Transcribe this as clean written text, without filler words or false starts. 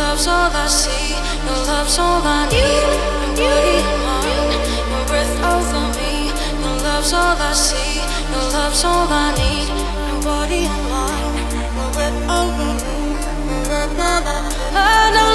love's all I see, your love's all I need. Your body and mine, your breath over me. Your love's all I see, your love's all I need. Your body and mine, your breath over me. I know